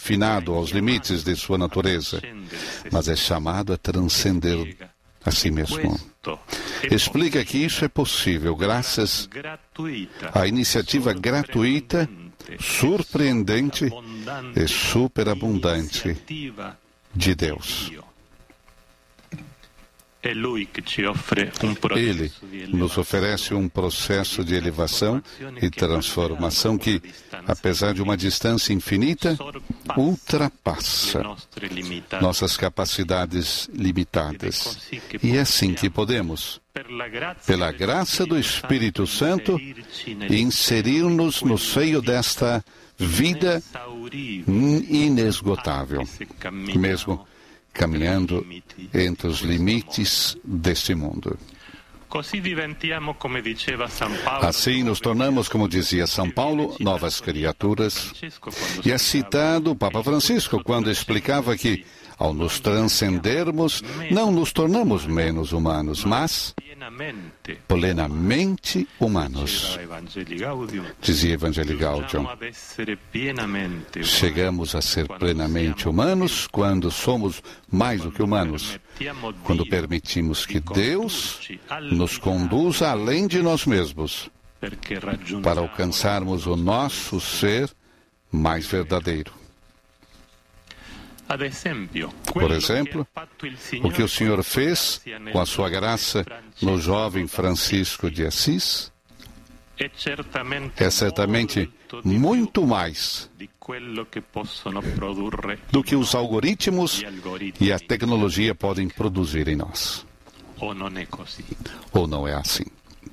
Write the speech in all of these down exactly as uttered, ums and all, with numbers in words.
confinado aos limites de sua natureza, mas é chamado a transcender a si mesmo. Explica que isso é possível graças à iniciativa gratuita, surpreendente e superabundante de Deus. Ele nos oferece um processo de elevação e transformação que, apesar de uma distância infinita, ultrapassa nossas capacidades limitadas. E é assim que podemos, pela graça do Espírito Santo, inserir-nos no seio desta vida inesgotável, mesmo caminhando entre os limites deste mundo. Assim nos tornamos, como dizia São Paulo, novas criaturas. E é citado o Papa Francisco quando explicava que, ao nos transcendermos, não nos tornamos menos humanos, mas plenamente humanos. Dizia Evangelii Gaudium. Chegamos a ser plenamente humanos quando somos mais do que humanos, quando permitimos que Deus nos conduza além de nós mesmos, para alcançarmos o nosso ser mais verdadeiro. Por exemplo, o que o Senhor fez com a sua graça no jovem Francisco de Assis é certamente muito mais do que os algoritmos e a tecnologia podem produzir em nós. Ou não é assim?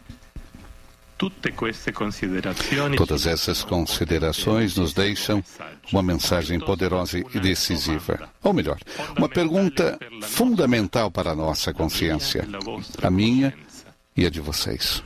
Todas essas considerações nos deixam uma mensagem poderosa e decisiva. Ou melhor, uma pergunta fundamental para a nossa consciência, a minha e a de vocês.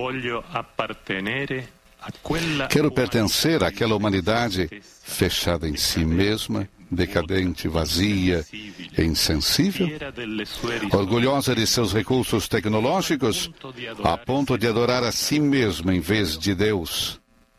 Quero pertencer àquela humanidade fechada em si mesma, decadente, vazia e insensível, orgulhosa de seus recursos tecnológicos, a ponto de adorar a si mesma em vez de Deus.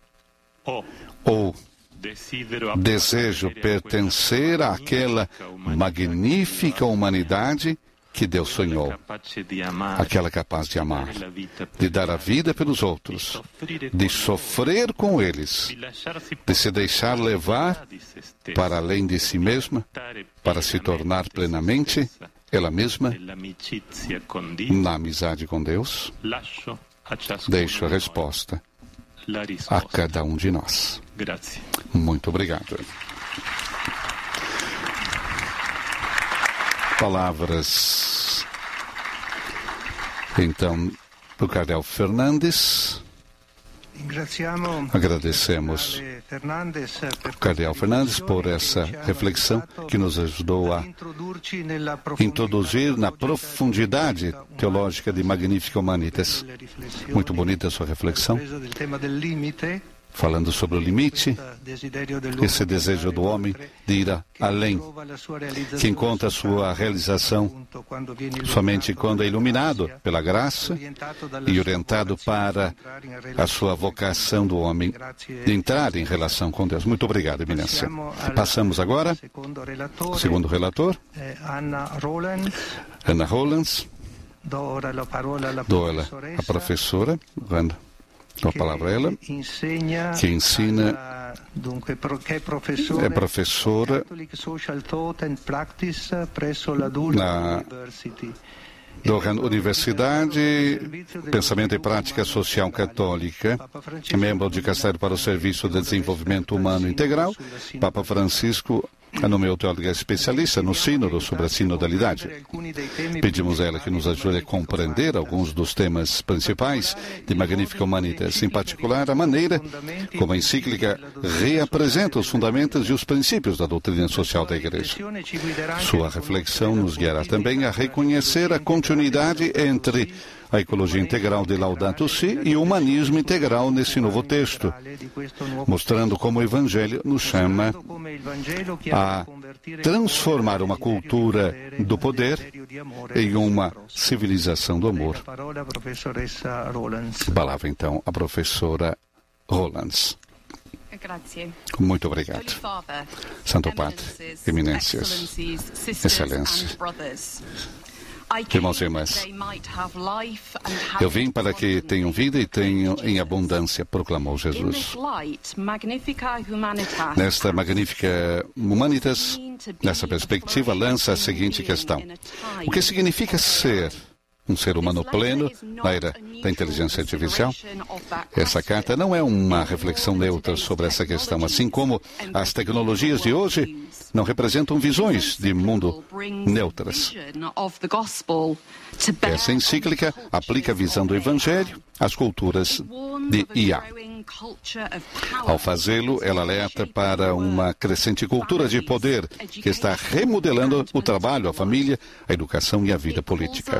Ou desejo pertencer àquela magnífica humanidade que Deus sonhou, aquela capaz de amar, de dar a vida pelos outros, de sofrer com eles, de se deixar levar para além de si mesma, para se tornar plenamente ela mesma na amizade com Deus? Deixo a resposta a cada um de nós. Muito obrigado. Palavras, então, do Cardeal Fernandes. Agradecemos ao Cardeal Fernandes por essa reflexão que nos ajudou a introduzir na profundidade teológica de Magnificat Humanitas. Muito bonita a sua reflexão, falando sobre o limite, esse desejo do homem de ir além, que encontra sua realização somente quando é iluminado pela graça e orientado para a sua vocação do homem de entrar em relação com Deus. Muito obrigado, Eminência. Passamos agora ao segundo relator, Anna Rollins. Dou ela a professora, Ana. Dou a palavra a ela, que ensina, é professora na Durham Universidade, Pensamento e Prática Social Católica, membro de Castelo para o Serviço de Desenvolvimento Humano Integral. Papa Francisco a nomeou teóloga especialista no sínodo sobre a sinodalidade. Pedimos a ela que nos ajude a compreender alguns dos temas principais de Magnificat Humanitas, em particular a maneira como a encíclica reapresenta os fundamentos e os princípios da doutrina social da Igreja. Sua reflexão nos guiará também a reconhecer a continuidade entre a ecologia integral de Laudato Si e o humanismo integral nesse novo texto, mostrando como o Evangelho nos chama a transformar uma cultura do poder em uma civilização do amor. Palavra então a professora Rollins. Muito obrigado. Santo Padre, Eminências, Excelência, irmãos e irmãs, eu vim para que tenham vida e tenham em abundância, proclamou Jesus. Nesta magnífica Humanitas, nessa perspectiva, lança a seguinte questão: o que significa ser um ser humano pleno na era da inteligência artificial? Essa carta não é uma reflexão neutra sobre essa questão, assim como as tecnologias de hoje não representam visões de mundo neutras. Essa encíclica aplica a visão do Evangelho às culturas de I A. Ao fazê-lo, ela alerta para uma crescente cultura de poder que está remodelando o trabalho, a família, a educação e a vida política.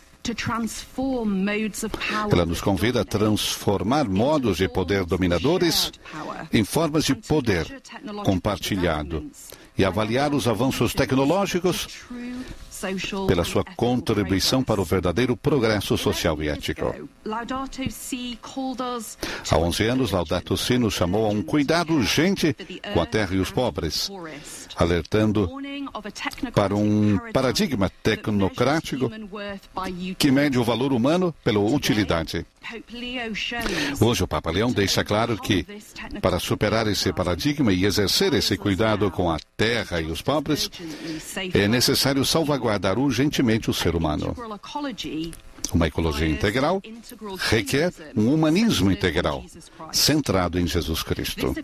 Ela nos convida a transformar modos de poder dominadores em formas de poder compartilhado e avaliar os avanços tecnológicos pela sua contribuição para o verdadeiro progresso social e ético. Há onze anos, Laudato Si nos chamou a um cuidado urgente com a terra e os pobres, alertando para um paradigma tecnocrático que mede o valor humano pela utilidade. Hoje, o Papa Leão deixa claro que, para superar esse paradigma e exercer esse cuidado com a terra e os pobres, é necessário salvaguardar urgentemente o ser humano. Uma ecologia integral requer um humanismo integral, centrado em Jesus Cristo.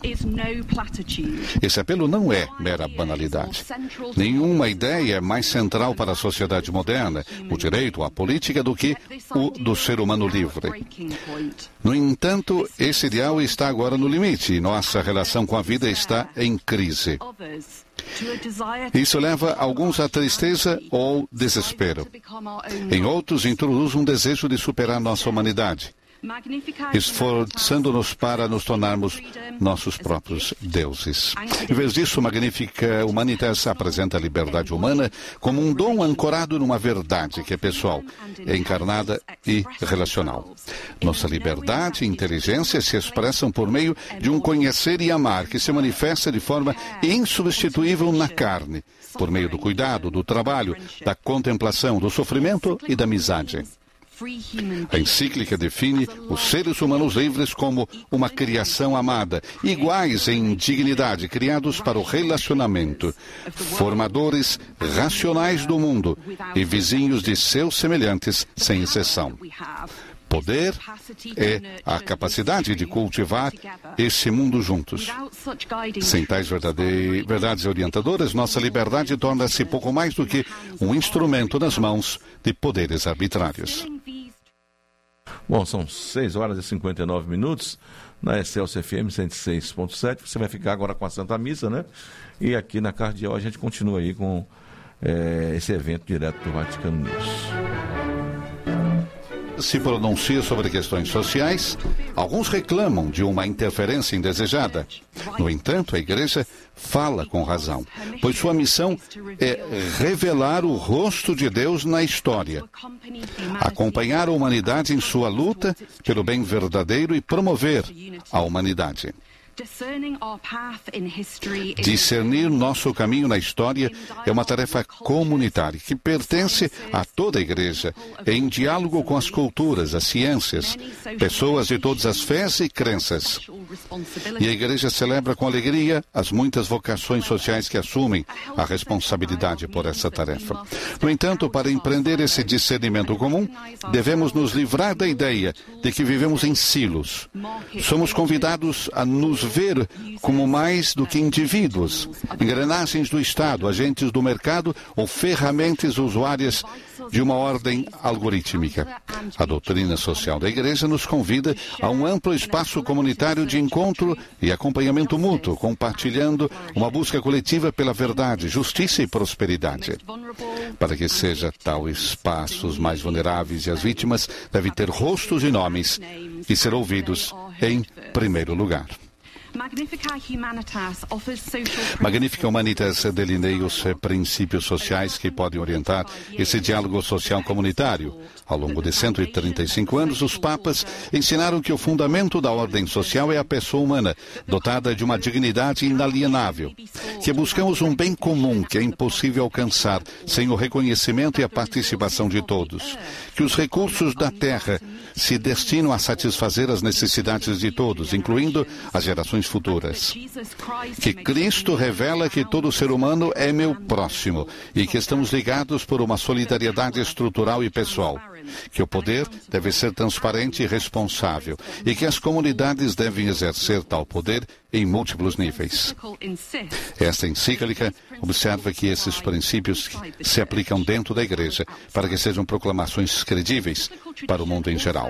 Esse apelo não é mera banalidade. Nenhuma ideia é mais central para a sociedade moderna, o direito à política, do que o do ser humano livre. No entanto, esse ideal está agora no limite e nossa relação com a vida está em crise. Isso leva alguns à tristeza ou desespero. Em outros, introduz um desejo de superar nossa humanidade, esforçando-nos para nos tornarmos nossos próprios deuses. Em vez disso, Magnífica Humanitas apresenta a liberdade humana como um dom ancorado numa verdade que é pessoal, encarnada e relacional. Nossa liberdade e inteligência se expressam por meio de um conhecer e amar que se manifesta de forma insubstituível na carne, por meio do cuidado, do trabalho, da contemplação, do sofrimento e da amizade. A encíclica define os seres humanos livres como uma criação amada, iguais em dignidade, criados para o relacionamento, formadores racionais do mundo e vizinhos de seus semelhantes, sem exceção. Poder é a capacidade de cultivar esse mundo juntos. Sem tais verdades orientadoras, nossa liberdade torna-se pouco mais do que um instrumento nas mãos de poderes arbitrários. Bom, são seis horas e cinquenta e nove minutos na Excelsior F M cento e seis ponto sete. Você vai ficar agora com a Santa Missa, né? E aqui na Cardeal a gente continua aí com é, esse evento direto do Vaticano News. Se pronuncia sobre questões sociais, alguns reclamam de uma interferência indesejada. No entanto, a Igreja fala com razão, pois sua missão é revelar o rosto de Deus na história, acompanhar a humanidade em sua luta pelo bem verdadeiro e promover a humanidade. Discernir nosso caminho na história é uma tarefa comunitária que pertence a toda a Igreja, em diálogo com as culturas, as ciências, pessoas de todas as fés e crenças. E a Igreja celebra com alegria as muitas vocações sociais que assumem a responsabilidade por essa tarefa. No entanto, para empreender esse discernimento comum, devemos nos livrar da ideia de que vivemos em silos. Somos convidados a nos ver como mais do que indivíduos, engrenagens do Estado, agentes do mercado ou ferramentas usuárias de uma ordem algorítmica. A doutrina social da Igreja nos convida a um amplo espaço comunitário de encontro e acompanhamento mútuo, compartilhando uma busca coletiva pela verdade, justiça e prosperidade. Para que seja tal espaço, os mais vulneráveis e as vítimas devem ter rostos e nomes e ser ouvidos em primeiro lugar. Magnifica Humanitas delineia os princípios sociais que podem orientar esse diálogo social comunitário. Ao longo de cento e trinta e cinco anos, os papas ensinaram que o fundamento da ordem social é a pessoa humana, dotada de uma dignidade inalienável, que buscamos um bem comum que é impossível alcançar sem o reconhecimento e a participação de todos, que os recursos da terra se destinam a satisfazer as necessidades de todos, incluindo as gerações futuras, que Cristo revela que todo ser humano é meu próximo e que estamos ligados por uma solidariedade estrutural e pessoal, que o poder deve ser transparente e responsável e que as comunidades devem exercer tal poder em múltiplos níveis. Esta encíclica observa que esses princípios se aplicam dentro da Igreja para que sejam proclamações credíveis para o mundo em geral.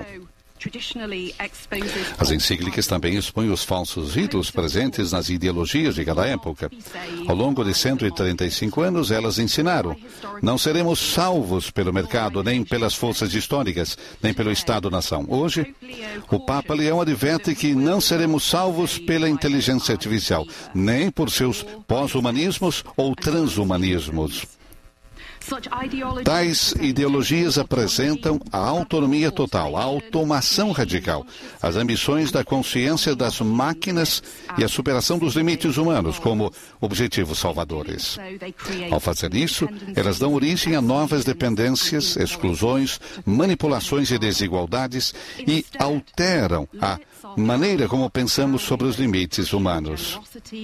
As encíclicas também expõem os falsos ídolos presentes nas ideologias de cada época. Ao longo de cento e trinta e cinco anos, elas ensinaram: não seremos salvos pelo mercado, nem pelas forças históricas, nem pelo Estado-nação. Hoje, o Papa Leão adverte que não seremos salvos pela inteligência artificial, nem por seus pós-humanismos ou transhumanismos. Tais ideologias apresentam a autonomia total, a automação radical, as ambições da consciência das máquinas e a superação dos limites humanos como objetivos salvadores. Ao fazer isso, elas dão origem a novas dependências, exclusões, manipulações e desigualdades e alteram a maneira como pensamos sobre os limites humanos.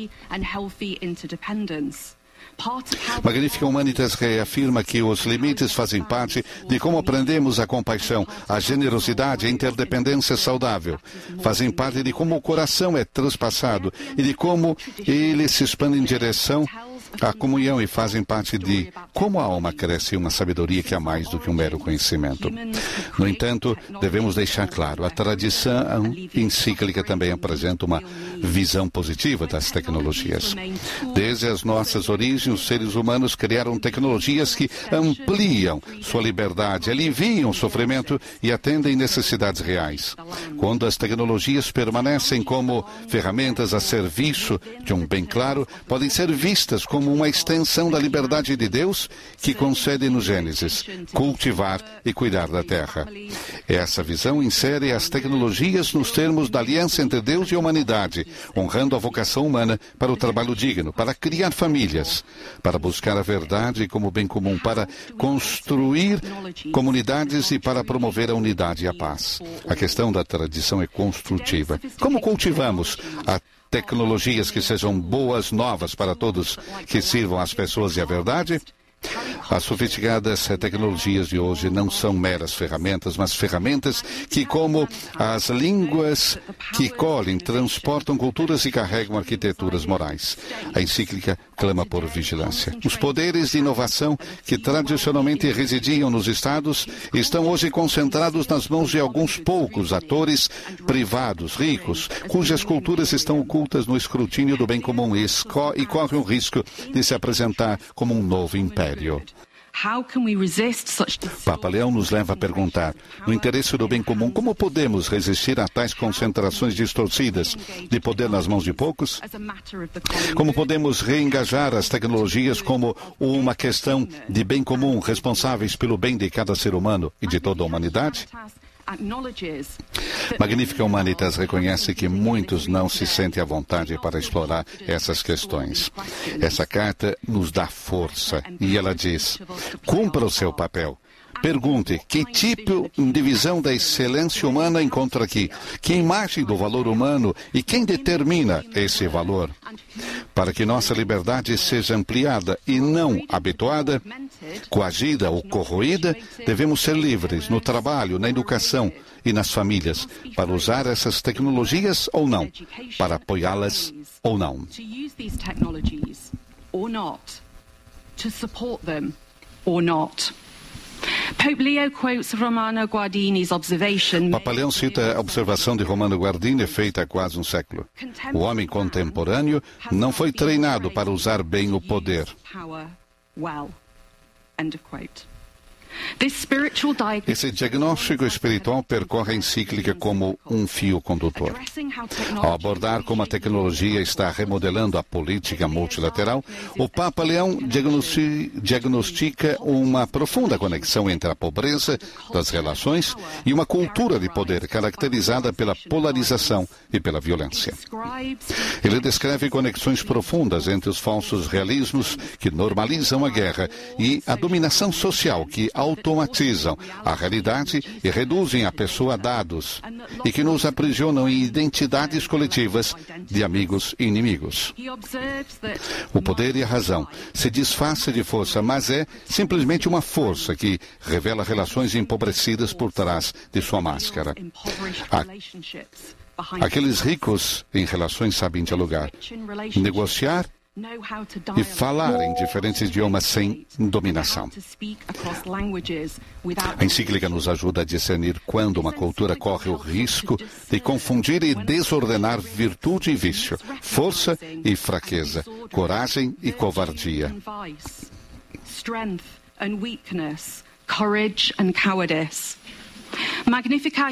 Magnifica Humanitas reafirma que os limites fazem parte de como aprendemos a compaixão, a generosidade e a interdependência saudável. Fazem parte de como o coração é transpassado e de como ele se expande em direção à comunhão e fazem parte de como a alma cresce em uma sabedoria que é mais do que um mero conhecimento. No entanto, devemos deixar claro, a tradição encíclica também apresenta uma visão positiva das tecnologias. Desde as nossas origens, os seres humanos criaram tecnologias que ampliam sua liberdade, aliviam o sofrimento e atendem necessidades reais. Quando as tecnologias permanecem como ferramentas a serviço de um bem claro, podem ser vistas como uma extensão da liberdade de Deus que concede no Gênesis, cultivar e cuidar da terra. Essa visão insere as tecnologias nos termos da aliança entre Deus e a humanidade, honrando a vocação humana para o trabalho digno, para criar famílias, para buscar a verdade como bem comum, para construir comunidades e para promover a unidade e a paz. A questão da tradição é construtiva. Como cultivamos a tecnologias que sejam boas, novas para todos, que sirvam às pessoas e à verdade? As sofisticadas tecnologias de hoje não são meras ferramentas, mas ferramentas que, como as línguas que colhem, transportam culturas e carregam arquiteturas morais. A encíclica clama por vigilância. Os poderes de inovação que tradicionalmente residiam nos estados estão hoje concentrados nas mãos de alguns poucos atores privados, ricos, cujas culturas estão ocultas no escrutínio do bem comum e, e correm o risco de se apresentar como um novo império. Papa Leão nos leva a perguntar, no interesse do bem comum, como podemos resistir a tais concentrações distorcidas de poder nas mãos de poucos? Como podemos reengajar as tecnologias como uma questão de bem comum, responsáveis pelo bem de cada ser humano e de toda a humanidade? Magnifica Humanitas reconhece que muitos não se sentem à vontade para explorar essas questões. Essa carta nos dá força e ela diz: cumpra o seu papel. Pergunte, que tipo de visão da excelência humana encontra aqui? Que imagem do valor humano e quem determina esse valor? Para que nossa liberdade seja ampliada e não habituada, coagida ou corroída, devemos ser livres no trabalho, na educação e nas famílias, para usar essas tecnologias ou não, para apoiá-las ou não. Papa Leão cita a observação de Romano Guardini feita há quase um século. O homem contemporâneo não foi treinado para usar bem o poder. Esse diagnóstico espiritual percorre a encíclica como um fio condutor. Ao abordar como a tecnologia está remodelando a política multilateral, o Papa Leão diagnostica uma profunda conexão entre a pobreza das relações e uma cultura de poder caracterizada pela polarização e pela violência. Ele descreve conexões profundas entre os falsos realismos que normalizam a guerra e a dominação social que automatizam a realidade e reduzem a pessoa a dados e que nos aprisionam em identidades coletivas de amigos e inimigos. O poder e a razão se disfarça de força, mas é simplesmente uma força que revela relações empobrecidas por trás de sua máscara. A Aqueles ricos em relações sabem dialogar, negociar e falar em diferentes idiomas sem dominação. A encíclica nos ajuda a discernir quando uma cultura corre o risco de confundir e desordenar virtude e vício, força e fraqueza, coragem e covardia. Magnifica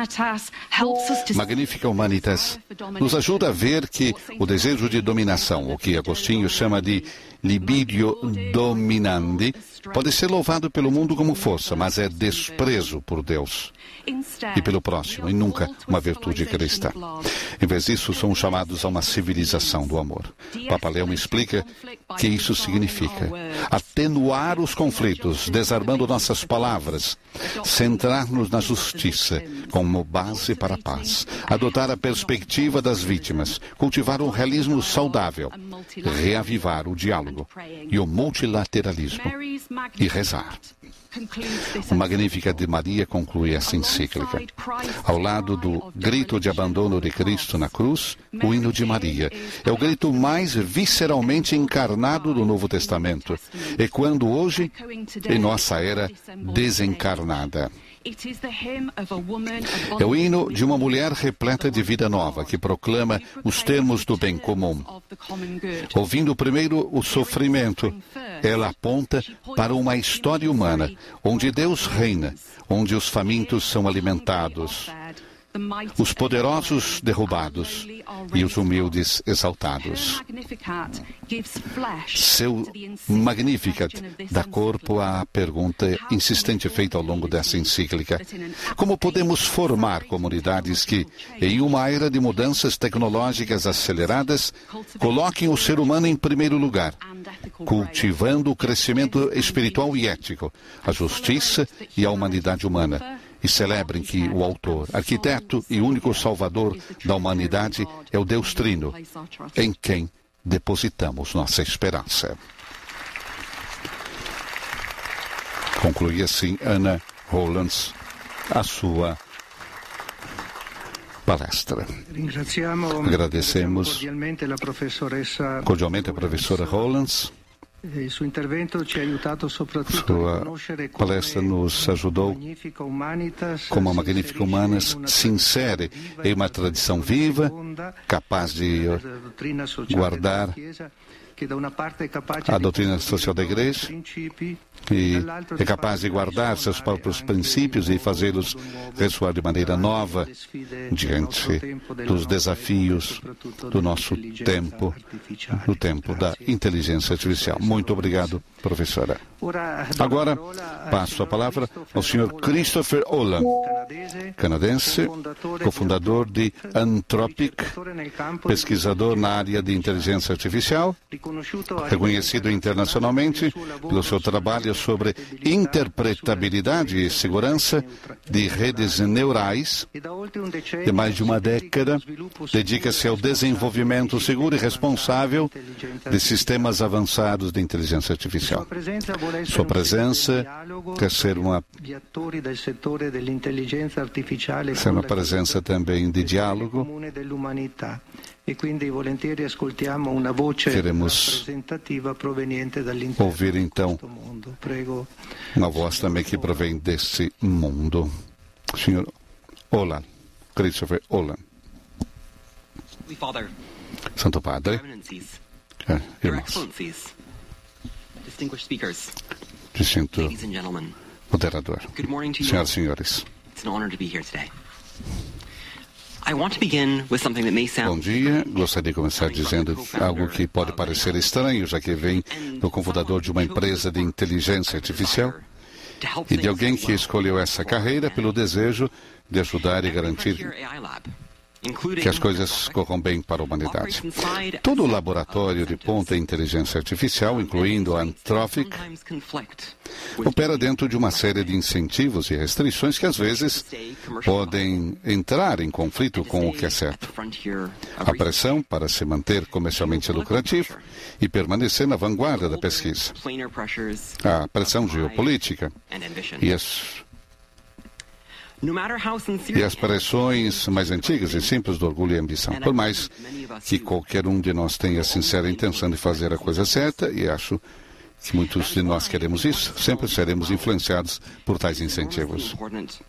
Humanitas nos ajuda a ver que o desejo de dominação, o que Agostinho chama de libidio dominandi, pode ser louvado pelo mundo como força, mas é desprezo por Deus e pelo próximo, e nunca uma virtude cristã. Em vez disso, somos chamados a uma civilização do amor. Papa Leão explica que isso significa atenuar os conflitos, desarmando nossas palavras, centrar-nos na justiça como base para a paz, adotar a perspectiva das vítimas, cultivar um realismo saudável, reavivar o diálogo e o multilateralismo e rezar. O Magnífica de Maria conclui essa encíclica. Ao lado do grito de abandono de Cristo na cruz, o hino de Maria é o grito mais visceralmente encarnado do Novo Testamento. E quando hoje, em nossa era desencarnada. É o hino de uma mulher repleta de vida nova, que proclama os termos do bem comum. Ouvindo primeiro o sofrimento, ela aponta para uma história humana, onde Deus reina, onde os famintos são alimentados, os poderosos derrubados e os humildes exaltados. Seu Magnificat dá corpo à pergunta insistente feita ao longo dessa encíclica: como podemos formar comunidades que, em uma era de mudanças tecnológicas aceleradas, coloquem o ser humano em primeiro lugar, cultivando o crescimento espiritual e ético, a justiça e a humanidade humana, e celebrem que o autor, arquiteto e único salvador da humanidade é o Deus Trino, em quem depositamos nossa esperança. Conclui assim Ana Hollands a sua palestra. Agradecemos cordialmente a professora Hollands. Sua palestra nos ajudou, como a Magnífica Humanas, se insere em uma tradição viva, capaz de guardar a doutrina social da Igreja e é capaz de guardar seus próprios princípios e fazê-los ressoar de maneira nova diante dos desafios do nosso tempo, do tempo da inteligência artificial. Muito obrigado, professora. Agora, passo a palavra ao senhor Christopher Olah, canadense, cofundador de Anthropic, pesquisador na área de inteligência artificial, reconhecido internacionalmente pelo seu trabalho sobre interpretabilidade e segurança de redes neurais. De mais de uma década, dedica-se ao desenvolvimento seguro e responsável de sistemas avançados de inteligência artificial. Sua presença quer ser uma, ser uma presença também de diálogo. Queremos ouvir então uma voz também que provém desse mundo. Senhor Olah, Christopher Olah. Santo Padre, irmãos, distinto moderador. Senhoras e senhores. Bom dia. Gostaria de começar dizendo algo que pode parecer estranho, já que vem do cofundador de uma empresa de inteligência artificial e de alguém que escolheu essa carreira pelo desejo de ajudar e garantir que as coisas corram bem para a humanidade. Todo o laboratório de ponta em inteligência artificial, incluindo a Anthropic, opera dentro de uma série de incentivos e restrições que, às vezes, podem entrar em conflito com o que é certo. A pressão para se manter comercialmente lucrativo e permanecer na vanguarda da pesquisa. A pressão geopolítica e as E as pressões mais antigas e simples do orgulho e ambição. Por mais que qualquer um de nós tenha a sincera intenção de fazer a coisa certa, e acho que muitos de nós queremos isso, sempre seremos influenciados por tais incentivos.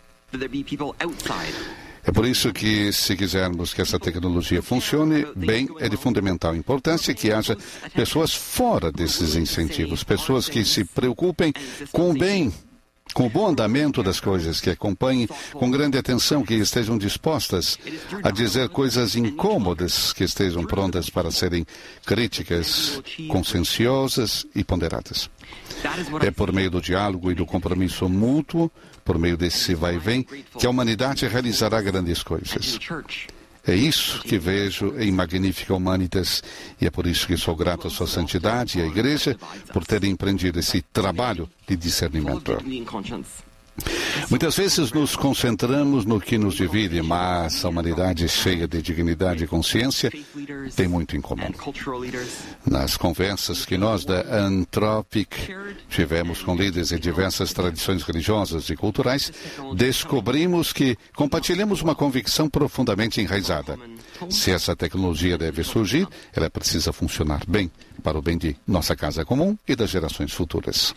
É por isso que, se quisermos que essa tecnologia funcione bem, é de fundamental importância que haja pessoas fora desses incentivos, pessoas que se preocupem com o bem, com o bom andamento das coisas, que acompanhem com grande atenção, que estejam dispostas a dizer coisas incômodas, que estejam prontas para serem críticas, conscienciosas e ponderadas. É por meio do diálogo e do compromisso mútuo, por meio desse vai e vem, que a humanidade realizará grandes coisas. É isso que vejo em Magnifica Humanitas, e é por isso que sou grato à sua santidade e à Igreja por terem empreendido esse trabalho de discernimento. Muitas vezes nos concentramos no que nos divide, mas a humanidade cheia de dignidade e consciência tem muito em comum. Nas conversas que nós da Anthropic tivemos com líderes de diversas tradições religiosas e culturais, descobrimos que compartilhamos uma convicção profundamente enraizada. Se essa tecnologia deve surgir, ela precisa funcionar bem, para o bem de nossa casa comum e das gerações futuras.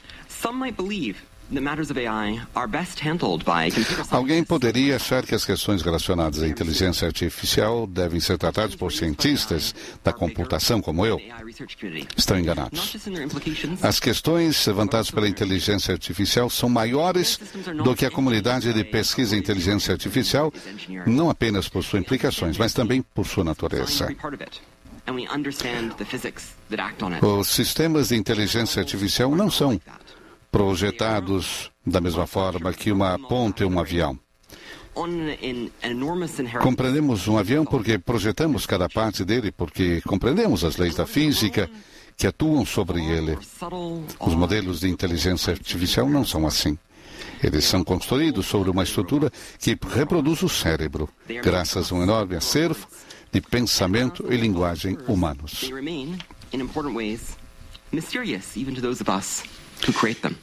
Alguém poderia achar que as questões relacionadas à inteligência artificial devem ser tratadas por cientistas da computação como eu. Estão enganados. As questões levantadas pela inteligência artificial são maiores do que a comunidade de pesquisa em inteligência artificial, não apenas por suas implicações, mas também por sua natureza. Os sistemas de inteligência artificial não são projetados da mesma forma que uma ponte ou um avião. Compreendemos um avião porque projetamos cada parte dele, porque compreendemos as leis da física que atuam sobre ele. Os modelos de inteligência artificial não são assim. Eles são construídos sobre uma estrutura que reproduz o cérebro, graças a um enorme acervo de pensamento e linguagem humanos. Who create them.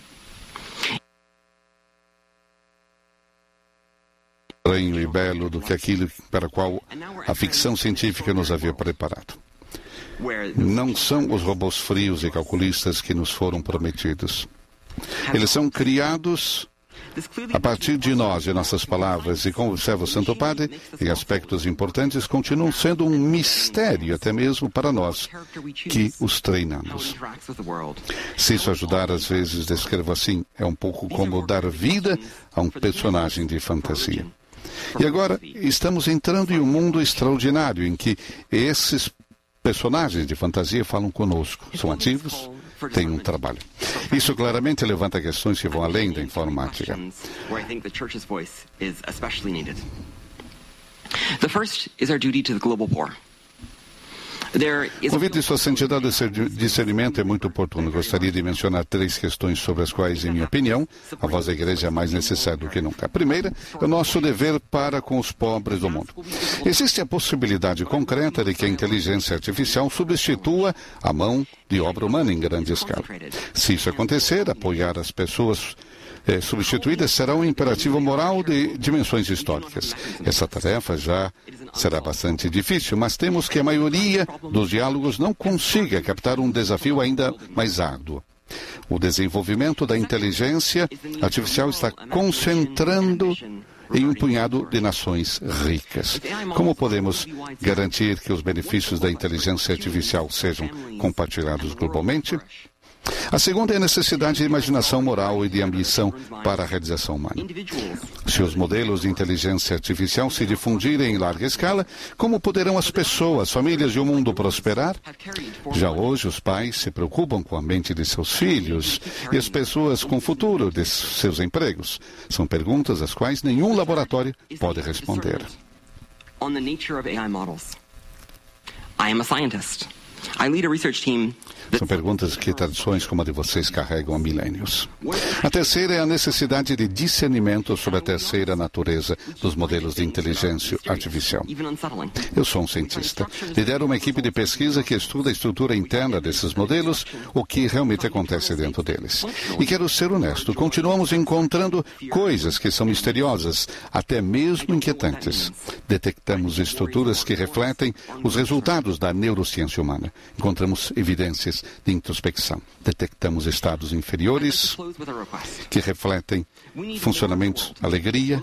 Estranho e belo do que aquilo para o qual a ficção científica nos havia preparado. Não são os robôs frios e calculistas que nos foram prometidos. Eles são criados a partir de nós, de nossas palavras, e como observa o Santo Padre, em aspectos importantes, continuam sendo um mistério até mesmo para nós, que os treinamos. Se isso ajudar, às vezes, descrevo assim, é um pouco como dar vida a um personagem de fantasia. E agora, estamos entrando em um mundo extraordinário, em que esses personagens de fantasia falam conosco, são ativos, têm um trabalho. Isso claramente levanta questões que vão além da informática. The first is our duty to the global poor. O convite de sua santidade de discernimento é muito oportuno. Gostaria de mencionar três questões sobre as quais, em minha opinião, a voz da Igreja é mais necessária do que nunca. A primeira é o nosso dever para com os pobres do mundo. Existe a possibilidade concreta de que a inteligência artificial substitua a mão de obra humana em grande escala. Se isso acontecer, apoiar as pessoas É, substituídas será um imperativo moral de dimensões históricas. Essa tarefa já será bastante difícil, mas temos que a maioria dos diálogos não consiga captar um desafio ainda mais árduo. O desenvolvimento da inteligência artificial está concentrando em um punhado de nações ricas. Como podemos garantir que os benefícios da inteligência artificial sejam compartilhados globalmente? A segunda é a necessidade de imaginação moral e de ambição para a realização humana. Se os modelos de inteligência artificial se difundirem em larga escala, como poderão as pessoas, famílias e o mundo prosperar? Já hoje, os pais se preocupam com a mente de seus filhos e as pessoas com o futuro de seus empregos. São perguntas às quais nenhum laboratório pode responder. On the nature of A I models. I am a scientist. I lead a research team. São perguntas que tradições como a de vocês carregam há milênios. A terceira é a necessidade de discernimento sobre a terceira natureza dos modelos de inteligência artificial. Eu sou um cientista. Lidero uma equipe de pesquisa que estuda a estrutura interna desses modelos, o que realmente acontece dentro deles. E quero ser honesto, continuamos encontrando coisas que são misteriosas, até mesmo inquietantes. Detectamos estruturas que refletem os resultados da neurociência humana. Encontramos evidências de introspecção. Detectamos estados inferiores que refletem funcionamentos, alegria,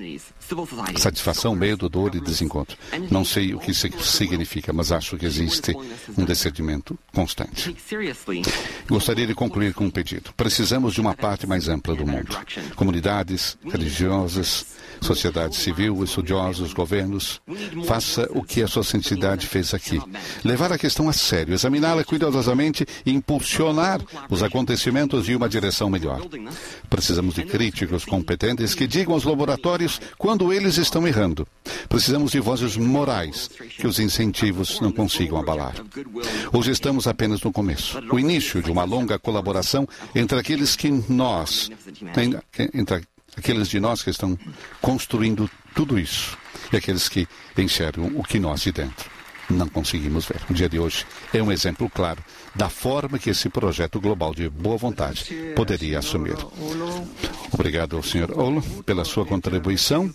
satisfação, medo, dor e desencontro. Não sei o que isso significa, mas acho que existe um discernimento constante. Gostaria de concluir com um pedido. Precisamos de uma parte mais ampla do mundo. Comunidades religiosas, sociedade civil, estudiosos, governos. Faça o que a sua entidade fez aqui. Levar a questão a sério, examiná-la cuidadosamente e impulsionar os acontecimentos em uma direção melhor. Precisamos de críticos competentes que digam aos laboratórios quando eles estão errando. Precisamos de vozes morais que os incentivos não consigam abalar. Hoje estamos apenas no começo, o início de uma longa colaboração entre aqueles que nós, entre aqueles de nós que estão construindo tudo isso e aqueles que enxergam o que nós de dentro não conseguimos ver. O dia de hoje é um exemplo claro da forma que esse projeto global de boa vontade poderia assumir. Obrigado ao senhor Olo pela sua contribuição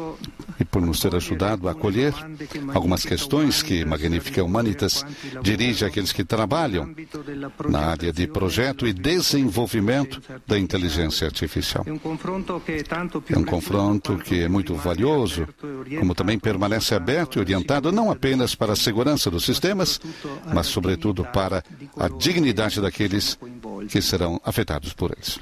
e por nos ter ajudado a acolher algumas questões que Magnífica Humanitas dirige àqueles que trabalham na área de projeto e desenvolvimento da inteligência artificial. É um confronto que é muito valioso, como também permanece aberto e orientado não apenas para a segurança dos sistemas, mas sobretudo para a dignidade daqueles que serão afetados por eles.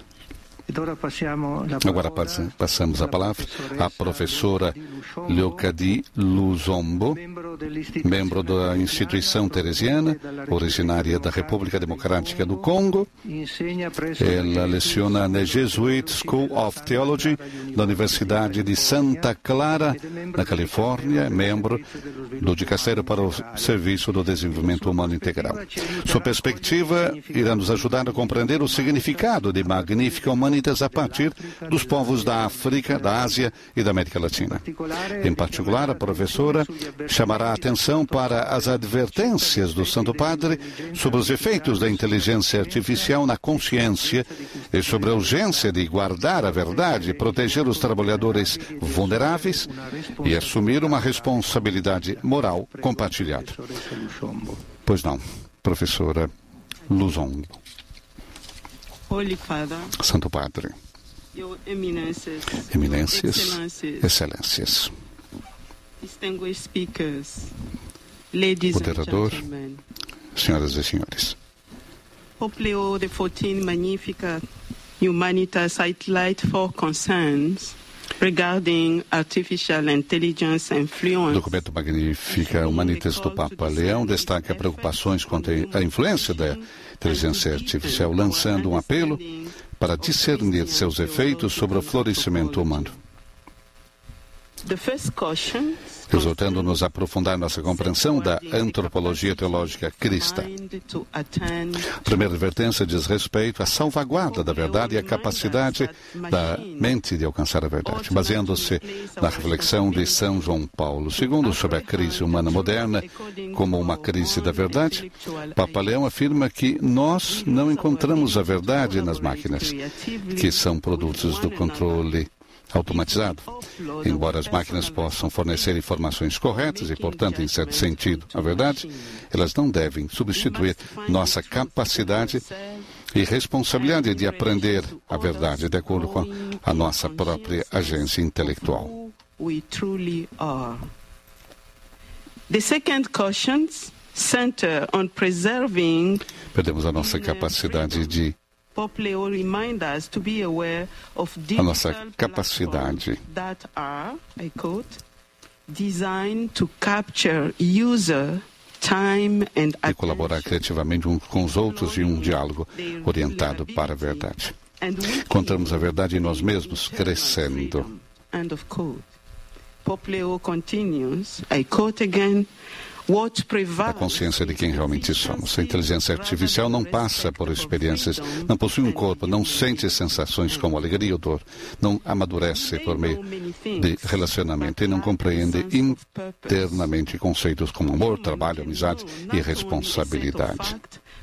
Agora passamos a palavra à professora Leocadie Luzombo, membro da instituição teresiana, originária da República Democrática do Congo. Ela leciona na Jesuit School of Theology da Universidade de Santa Clara, na Califórnia, membro do Dicastério para o Serviço do Desenvolvimento Humano Integral. Sua perspectiva irá nos ajudar a compreender o significado de Magnífica Humanitas a partir dos povos da África, da Ásia e da América Latina. Em particular, a professora chamará a atenção para as advertências do Santo Padre sobre os efeitos da inteligência artificial na consciência e sobre a urgência de guardar a verdade, proteger os trabalhadores vulneráveis e assumir uma responsabilidade moral compartilhada. Pois não, professora Luzombo. Holy Father, Santo Padre, Your Eminências, Eminências, Excelências, distinguished speakers, ladies moderador, and gentlemen, senhoras e senhores. Pope Leo the fourteenth Magnificat Humanitas highlight four concerns regarding artificial intelligence and influence. O documento Magnífica Humanitas do Papa Leão destaca preocupações quanto à influência da inteligência artificial, lançando um apelo para discernir seus efeitos sobre o florescimento humano. The first caution, exortando-nos a aprofundar nossa compreensão da antropologia teológica cristã. A primeira advertência diz respeito à salvaguarda da verdade e à capacidade da mente de alcançar a verdade, baseando-se na reflexão de São João Paulo segundo sobre a crise humana moderna como uma crise da verdade. Papa Leão afirma que nós não encontramos a verdade nas máquinas, que são produtos do controle automatizado. Embora as máquinas possam fornecer informações corretas e, portanto, em certo sentido, a verdade, elas não devem substituir nossa capacidade e responsabilidade de aprender a verdade de acordo com a nossa própria agência intelectual. The second caution center on preserving. Perdemos a nossa capacidade de Poplio remind us to be aware of a nossa digital capacidade platforms that are, I quote, designed to capture user time and de colaborar criativamente uns com os outros em um diálogo orientado para a verdade. Encontramos a verdade em nós mesmos, crescendo. End of quote. Poplio continues, I quote again, what A prevails consciência de quem realmente somos. A inteligência artificial não passa por experiências, não possui um corpo, não sente sensações como alegria ou dor, não amadurece por meio de relacionamento e não compreende internamente conceitos como amor, trabalho, amizade e responsabilidade.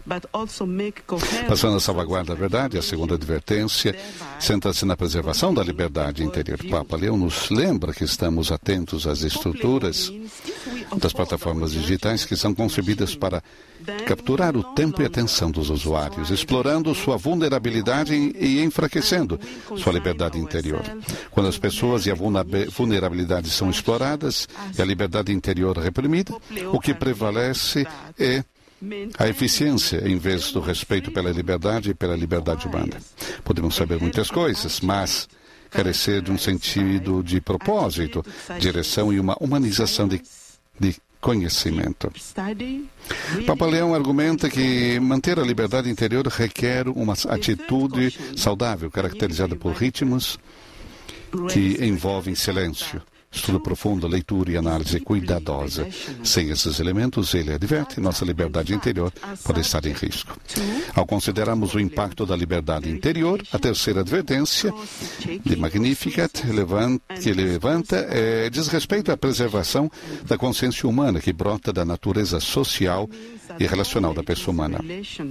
Passando a salvaguarda da verdade, a segunda advertência centra-se na preservação da liberdade interior. Papa Leão nos lembra que estamos atentos às estruturas das plataformas digitais que são concebidas para capturar o tempo e a atenção dos usuários, explorando sua vulnerabilidade e enfraquecendo sua liberdade interior. Quando as pessoas e a vulnerabilidade são exploradas e a liberdade interior reprimida, o que prevalece é a eficiência em vez do respeito pela liberdade e pela liberdade humana. Podemos saber muitas coisas, mas carecer de um sentido de propósito, direção e uma humanização de, de conhecimento. Papa Leão argumenta que manter a liberdade interior requer uma atitude saudável, caracterizada por ritmos que envolvem silêncio, estudo profundo, leitura e análise cuidadosa. Sem esses elementos, ele adverte, nossa liberdade interior pode estar em risco. Ao considerarmos o impacto da liberdade interior, a terceira advertência de Magnificat que levanta é desrespeito à preservação da consciência humana que brota da natureza social e relacional da pessoa humana.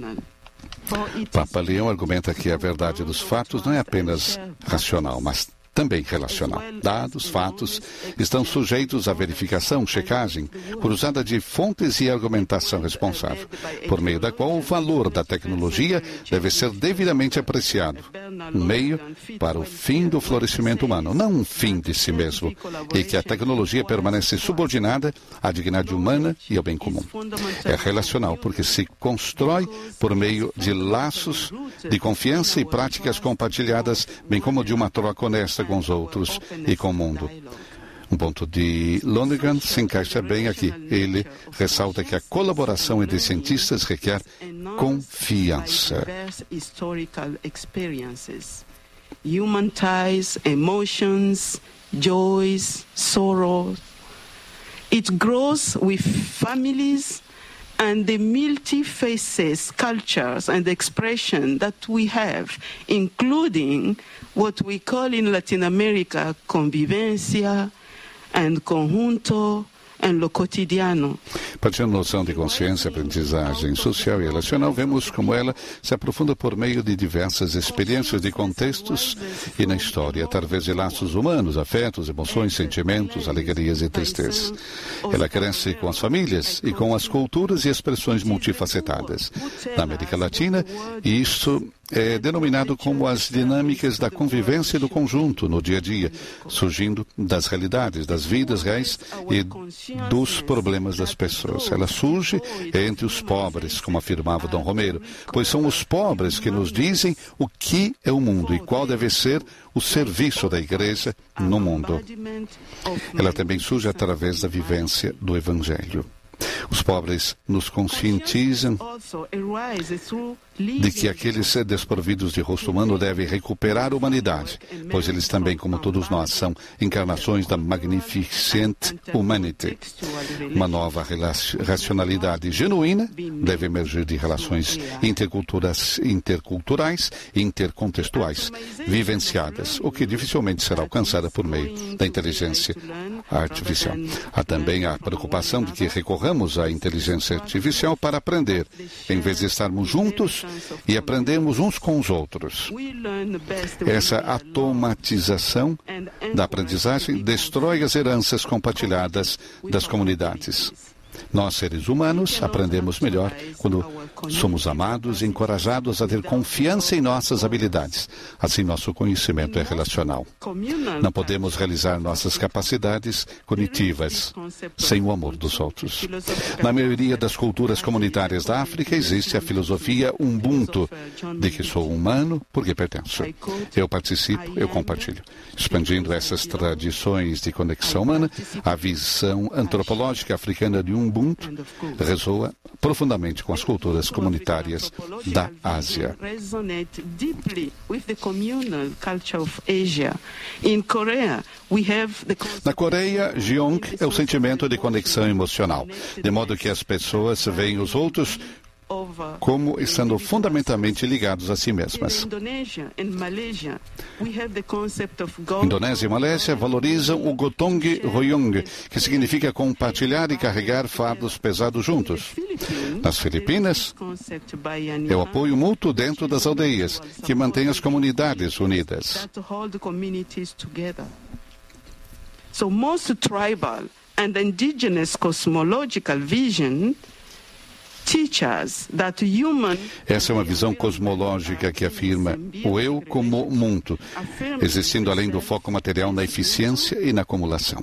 Papa Leão argumenta que a verdade dos fatos não é apenas racional, mas também relacional. Dados, fatos, estão sujeitos à verificação, checagem, cruzada de fontes e argumentação responsável, por meio da qual o valor da tecnologia deve ser devidamente apreciado, um meio para o fim do florescimento humano, não um fim de si mesmo, e que a tecnologia permanece subordinada à dignidade humana e ao bem comum. É relacional porque se constrói por meio de laços de confiança e práticas compartilhadas, bem como de uma troca honesta com os outros e com o mundo. Um ponto de Lonergan se encaixa bem aqui. Ele ressalta que a colaboração entre cientistas requer confiança. Human ties, emotions, joys, sorrows. It grows with families and the multi-faces, cultures and expression that we have, including what we call in Latin America convivencia and conjunto and lo cotidiano. Partindo da noção de consciência, aprendizagem social e relacional, vemos como ela se aprofunda por meio de diversas experiências de contextos e na história, através de laços humanos, afetos, emoções, sentimentos, alegrias e tristezas. Ela cresce com as famílias e com as culturas e expressões multifacetadas. Na América Latina, isso é denominado como as dinâmicas da convivência do conjunto no dia a dia, surgindo das realidades, das vidas reais e dos problemas das pessoas. Ela surge entre os pobres, como afirmava Dom Romero, pois são os pobres que nos dizem o que é o mundo e qual deve ser o serviço da Igreja no mundo. Ela também surge através da vivência do Evangelho. Os pobres nos conscientizam de que aqueles desprovidos de rosto humano devem recuperar a humanidade, pois eles também, como todos nós, são encarnações da Magnificent Humanity. Uma nova racionalidade genuína deve emergir de relações interculturais, interculturais e intercontextuais, vivenciadas, o que dificilmente será alcançada por meio da inteligência artificial. Há também a preocupação de que recorramos à inteligência artificial para aprender, em vez de estarmos juntos e aprendemos uns com os outros. Essa automatização da aprendizagem destrói as heranças compartilhadas das comunidades. Nós, seres humanos, aprendemos melhor quando Somos amados e encorajados a ter confiança em nossas habilidades. Assim, nosso conhecimento é relacional. Não podemos realizar nossas capacidades cognitivas sem o amor dos outros. Na maioria das culturas comunitárias da África, existe a filosofia Ubuntu, de que sou humano porque pertenço. Eu participo, eu compartilho. Expandindo essas tradições de conexão humana, a visão antropológica africana de Ubuntu ressoa profundamente com as culturas comunitárias da Ásia. Na Coreia, Jeong é o sentimento de conexão emocional, de modo que as pessoas veem os outros como estando fundamentalmente ligados a si mesmas. Indonésia e Malésia valorizam o gotong royong, que significa compartilhar e carregar fardos pesados juntos. Nas Filipinas, é o apoio mútuo dentro das aldeias, que mantém as comunidades unidas. So most tribal and indigenous cosmological vision Essa é uma visão cosmológica que afirma o eu como mundo, existindo além do foco material na eficiência e na acumulação.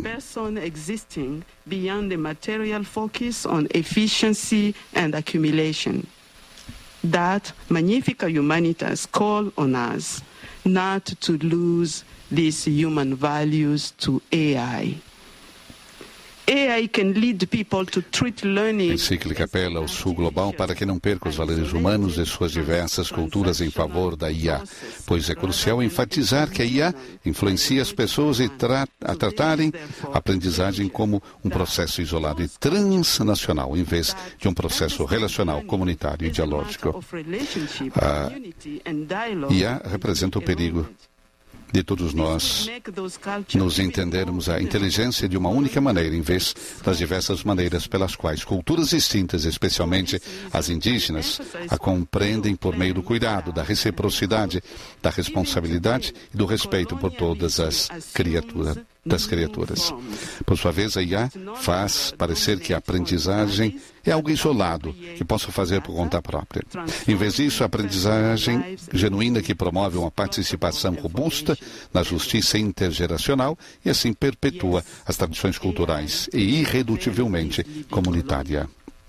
That Magnifica Humanitas call on us not to lose these human values to A I. A I can lead people to treat learning. A encíclica apela ao Sul Global para que não perca os valores humanos de suas diversas culturas em favor da I A, pois é crucial enfatizar que a I A influencia as pessoas e tra a tratarem a aprendizagem como um processo isolado e transnacional, em vez de um processo relacional, comunitário e dialógico. A I A representa o perigo de todos nós nos entendermos a inteligência de uma única maneira, em vez das diversas maneiras pelas quais culturas distintas, especialmente as indígenas, a compreendem por meio do cuidado, da reciprocidade, da responsabilidade e do respeito por todas as criaturas. das criaturas. Por sua vez, a I A faz parecer que a aprendizagem é algo isolado, que possa fazer por conta própria. Em vez disso, a aprendizagem genuína que promove uma participação robusta na justiça intergeracional e assim perpetua as tradições culturais e irredutivelmente comunitária.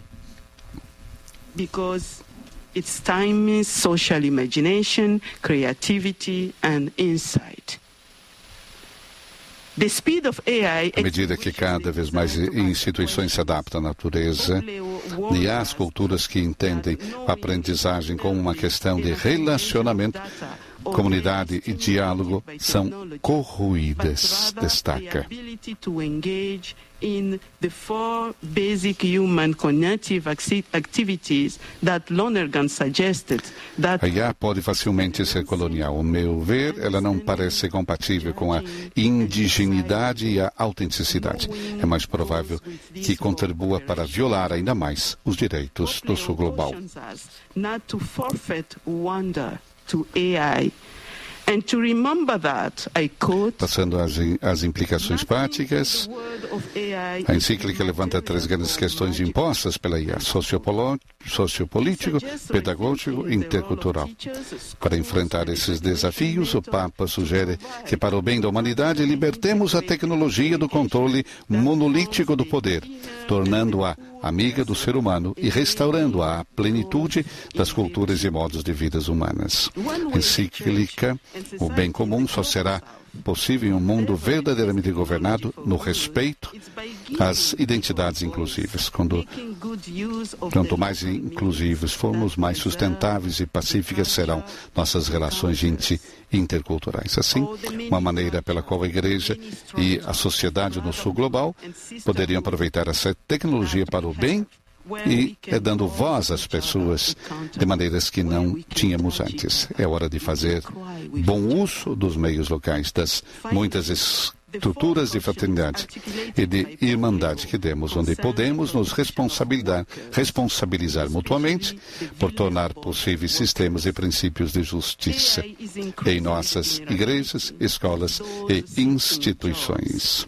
Because it's time is social imagination, creativity and insight. À medida que cada vez mais instituições se adaptam à natureza e às culturas que entendem a aprendizagem como uma questão de relacionamento, comunidade e diálogo são corroídas, destaca. In the four basic human cognitive activities that Lonergan suggested. That a I A pode facilmente ser colonial. Ao meu ver, ela não parece ser compatível com a indigenidade e a autenticidade. É mais provável que contribua para violar ainda mais os direitos do Sul Global. Not to forfeit wonder to A I. And to remember that, I quote, passando às, às implicações práticas, a encíclica levanta três grandes questões impostas pela I A: sociopolítico, pedagógico e intercultural. Para enfrentar esses desafios, o Papa sugere que, para o bem da humanidade, libertemos a tecnologia do controle monolítico do poder, tornando-a amiga do ser humano e restaurando a plenitude das culturas e modos de vidas humanas. A encíclica: o bem comum só será possível em um mundo verdadeiramente governado no respeito às identidades inclusivas. Quando, quanto mais inclusivos formos, mais sustentáveis e pacíficas serão nossas relações interculturais. Assim, uma maneira pela qual a Igreja e a sociedade no Sul Global poderiam aproveitar essa tecnologia para o bem e é dando voz às pessoas de maneiras que não tínhamos antes. É hora de fazer bom uso dos meios locais, das muitas estruturas de fraternidade e de irmandade que demos, onde podemos nos responsabilizar, responsabilizar mutuamente por tornar possíveis sistemas e princípios de justiça em nossas igrejas, escolas e instituições.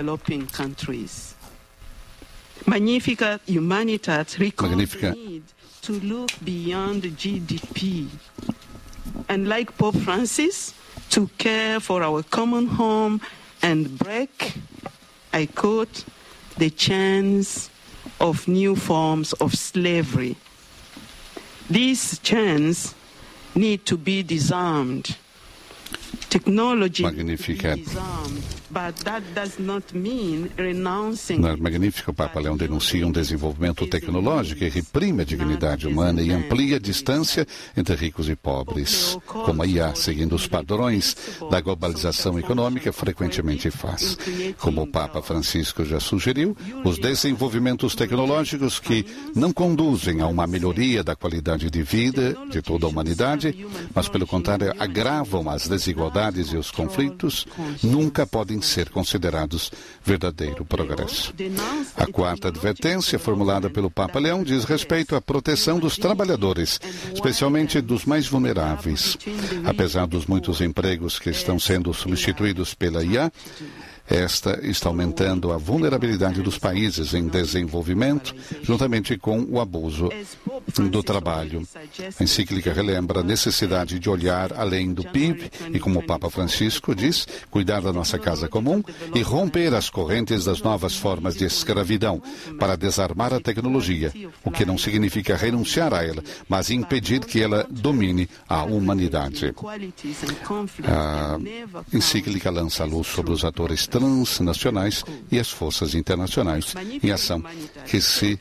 Magnifica Humanitas Magnífica to look beyond G D P. And like Pope Francis, to care for our common home and break, I quote, the chains of new forms of slavery. These chains need to be disarmed. Technology Magnificat. disarmed, but that does not mean renouncing. No Magnífico, o Papa Leão denuncia um desenvolvimento tecnológico que reprime a dignidade humana e amplia a distância entre ricos e pobres, como a I A, seguindo os padrões da globalização econômica, frequentemente faz. Como o Papa Francisco já sugeriu, os desenvolvimentos tecnológicos que não conduzem a uma melhoria da qualidade de vida de toda a humanidade, mas, pelo contrário, agravam as desigualdades e os conflitos, nunca podem ser considerados verdadeiro progresso. A quarta advertência, formulada pelo Papa Leão, diz respeito à proteção dos trabalhadores, especialmente dos mais vulneráveis. Apesar dos muitos empregos que estão sendo substituídos pela I A, esta está aumentando a vulnerabilidade dos países em desenvolvimento, juntamente com o abuso do trabalho. A encíclica relembra a necessidade de olhar além do P I B e, como o Papa Francisco diz, cuidar da nossa casa comum e romper as correntes das novas formas de escravidão para desarmar a tecnologia, o que não significa renunciar a ela, mas impedir que ela domine a humanidade. A encíclica lança a luz sobre os atores transnacionais e as forças internacionais em ação que se,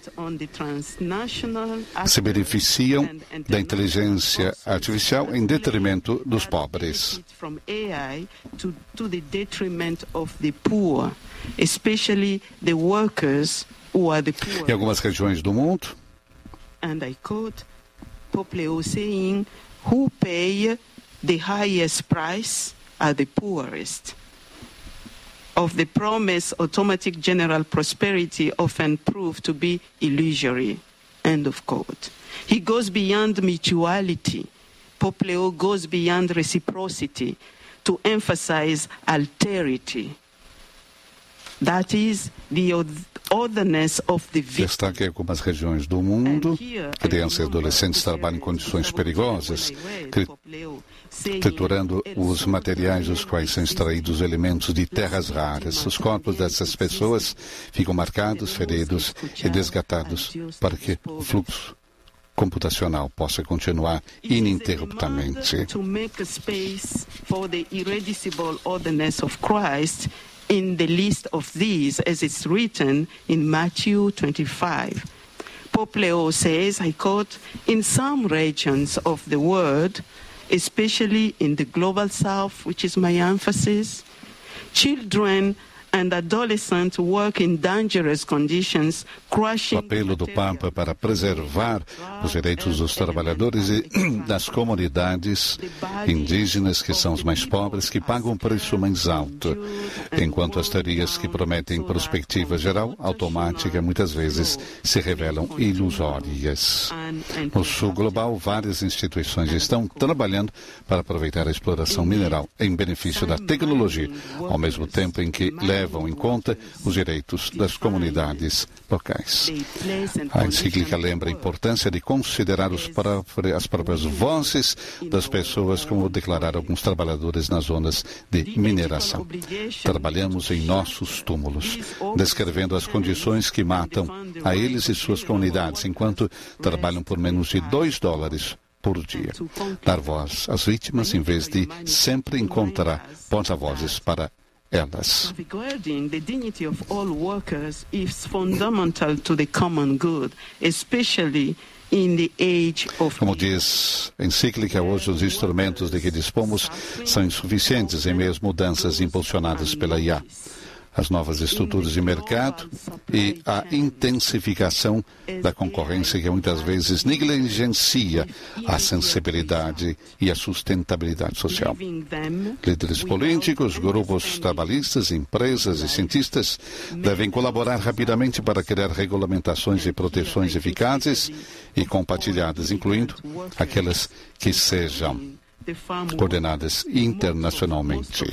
se beneficiam da inteligência artificial em detrimento dos pobres. Em algumas regiões do mundo, and I quote Pope Leo saying, "Who pay the highest price are the poorest." Of the promise, automatic general prosperity often proved to be illusory. End of quote. He goes beyond mutuality. Pope Leo goes beyond reciprocity to emphasize alterity. That is the otherness of the victim. Destaque algumas regiões do mundo. Crianças e adolescentes trabalham em condições perigosas, triturando os materiais dos quais são extraídos elementos de terras raras. Os corpos dessas pessoas ficam marcados, feridos e desgatados para que o fluxo computacional possa continuar ininterruptamente. To make a space for the irreducible otherness of Christ in the list of these, as it's written in Matthew twenty-five. Pope Leo says, I quote, "In some regions of the world, especially in the global south, which is my emphasis, children and adolescents work in dangerous conditions, crushing." O apelo do Papa para preservar os direitos dos trabalhadores e das comunidades indígenas, que são os mais pobres, que pagam um preço mais alto, enquanto as teorias que prometem perspectiva geral, automática, muitas vezes se revelam ilusórias. No sul global, várias instituições estão trabalhando para aproveitar a exploração mineral em benefício da tecnologia, ao mesmo tempo em que levam em conta os direitos das comunidades locais. A encíclica lembra a importância de considerar os próprios, as próprias vozes das pessoas, como declararam alguns trabalhadores nas zonas de mineração. Trabalhamos em nossos túmulos, descrevendo as condições que matam a eles e suas comunidades, enquanto trabalham por menos de dois dólares por dia. Dar voz às vítimas, em vez de sempre encontrar porta-vozes para elas. Regarding the dignity of all workers is fundamental to the common good, especially in the age of... Como diz a encíclica, hoje os instrumentos de que dispomos são insuficientes em meio às mudanças impulsionadas pela I A. As novas estruturas de mercado e a intensificação da concorrência, que muitas vezes negligencia a sensibilidade e a sustentabilidade social. Líderes políticos, grupos trabalhistas, empresas e cientistas devem colaborar rapidamente para criar regulamentações e proteções eficazes e compartilhadas, incluindo aquelas que sejam coordenadas internacionalmente.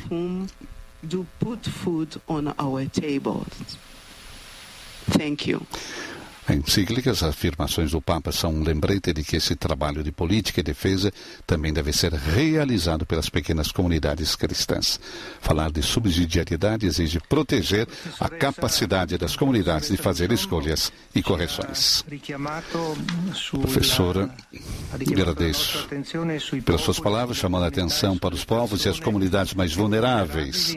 Do put food on our tables. Thank you. A encíclica, as afirmações do Papa são um lembrete de que esse trabalho de política e defesa também deve ser realizado pelas pequenas comunidades cristãs. Falar de subsidiariedade exige proteger a capacidade das comunidades de fazer escolhas e correções. Professora, agradeço pelas suas palavras, chamando a atenção para os povos e as comunidades mais vulneráveis.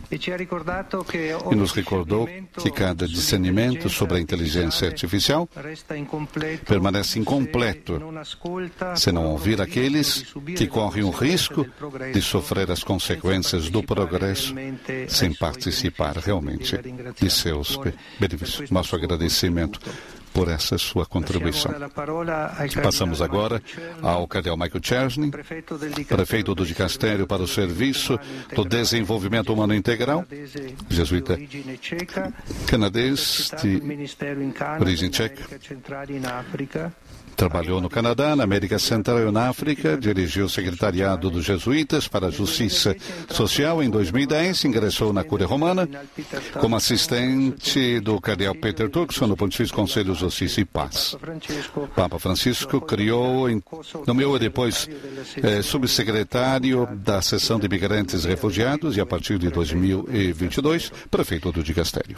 E nos recordou que cada discernimento sobre a inteligência artificial permanece incompleto se não ouvir aqueles que correm o risco de sofrer as consequências do progresso sem participar realmente de seus benefícios. Nosso agradecimento por essa sua contribuição. Passamos agora ao cardeal Michael Chesney, prefeito do Dicastério para o Serviço do Desenvolvimento Humano Integral, jesuíta canadense de origem tcheca. Trabalhou no Canadá, na América Central e na África, dirigiu o Secretariado dos Jesuítas para a Justiça Social em dois mil e dez, ingressou na Cúria Romana como assistente do cardeal Peter Turkson no Pontifício Conselho de Justiça e Paz. Papa Francisco criou, nomeou depois eh, subsecretário da Seção de Imigrantes e Refugiados e a partir de dois mil e vinte e dois, prefeito do Dicastério.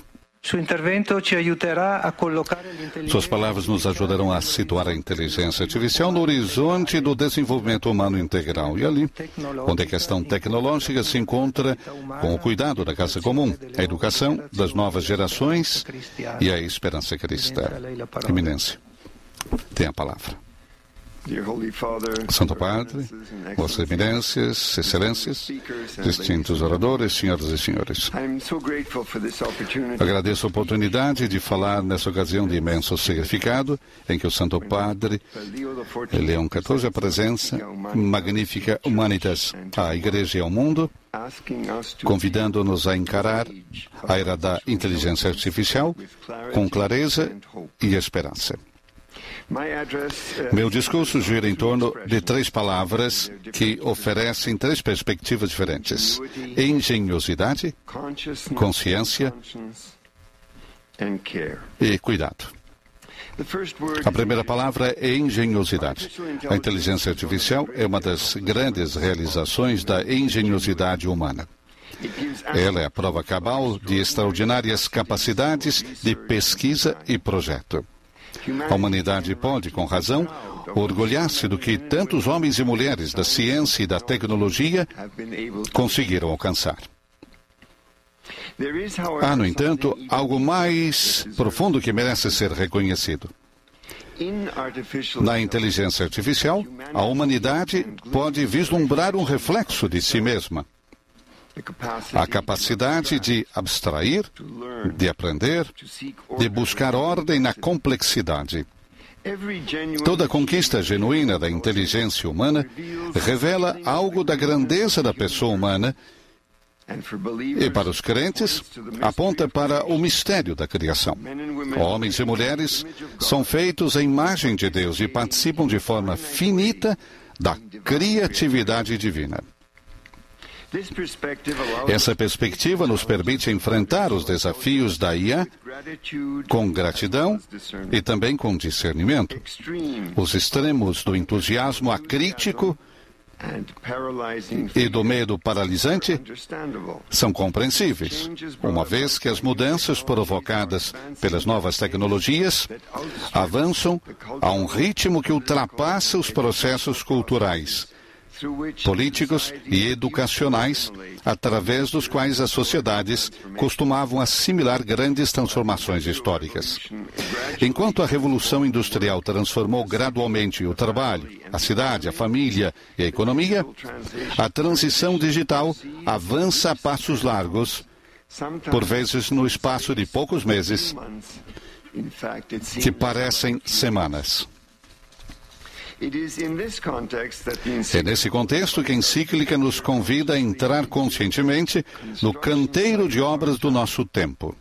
Suas palavras nos ajudarão a situar a inteligência artificial no horizonte do desenvolvimento humano integral e ali, onde a questão tecnológica se encontra com o cuidado da casa comum, a educação das novas gerações e a esperança cristã. Eminência, tem a palavra. Santo Padre, Vossas Eminências, Excelências, distintos oradores, senhoras e senhores. Agradeço a oportunidade de falar nessa ocasião de imenso significado, em que o Santo Padre Leão quatorze apresenta Magnificat Humanitas à Igreja e ao mundo, convidando-nos a encarar a era da inteligência artificial com clareza e esperança. Meu discurso gira em torno de três palavras que oferecem três perspectivas diferentes: engenhosidade, consciência e cuidado. A primeira palavra é engenhosidade. A inteligência artificial é uma das grandes realizações da engenhosidade humana. Ela é a prova cabal de extraordinárias capacidades de pesquisa e projeto. A humanidade pode, com razão, orgulhar-se do que tantos homens e mulheres da ciência e da tecnologia conseguiram alcançar. Há, no entanto, algo mais profundo que merece ser reconhecido. Na inteligência artificial, a humanidade pode vislumbrar um reflexo de si mesma. A capacidade de abstrair, de aprender, de buscar ordem na complexidade. Toda conquista genuína da inteligência humana revela algo da grandeza da pessoa humana e, para os crentes, aponta para o mistério da criação. Homens e mulheres são feitos à imagem de Deus e participam de forma finita da criatividade divina. Essa perspectiva nos permite enfrentar os desafios da I A com gratidão e também com discernimento. Os extremos do entusiasmo acrítico e do medo paralisante são compreensíveis, uma vez que as mudanças provocadas pelas novas tecnologias avançam a um ritmo que ultrapassa os processos culturais, políticos e educacionais, através dos quais as sociedades costumavam assimilar grandes transformações históricas. Enquanto a Revolução Industrial transformou gradualmente o trabalho, a cidade, a família e a economia, a transição digital avança a passos largos, por vezes no espaço de poucos meses, que parecem semanas. É nesse contexto que a encíclica nos convida a entrar conscientemente no canteiro de obras do nosso tempo.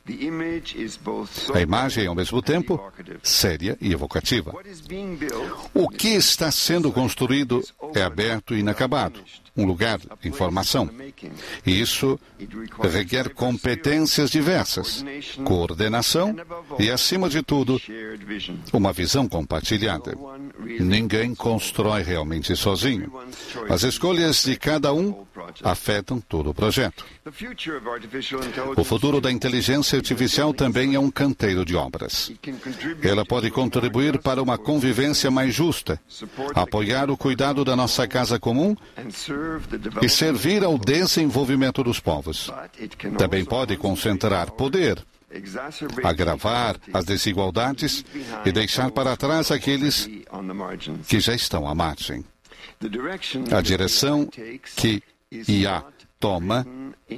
A imagem é, ao mesmo tempo, séria e evocativa. O que está sendo construído é aberto e inacabado. um lugar em formação. E isso requer competências diversas, coordenação e, acima de tudo, uma visão compartilhada. Ninguém constrói realmente sozinho. As escolhas de cada um afetam todo o projeto. O futuro da inteligência artificial também é um canteiro de obras. Ela pode contribuir para uma convivência mais justa, apoiar o cuidado da nossa casa comum e servir ao desenvolvimento dos povos. Também pode concentrar poder, agravar as desigualdades e deixar para trás aqueles que já estão à margem. A direção que I A toma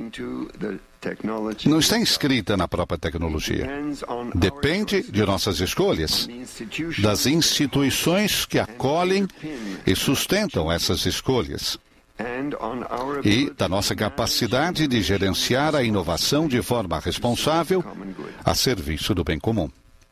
não está inscrita na própria tecnologia. Depende de nossas escolhas, das instituições que acolhem e sustentam essas escolhas, e da nossa capacidade de gerenciar a inovação de forma responsável a serviço do bem comum.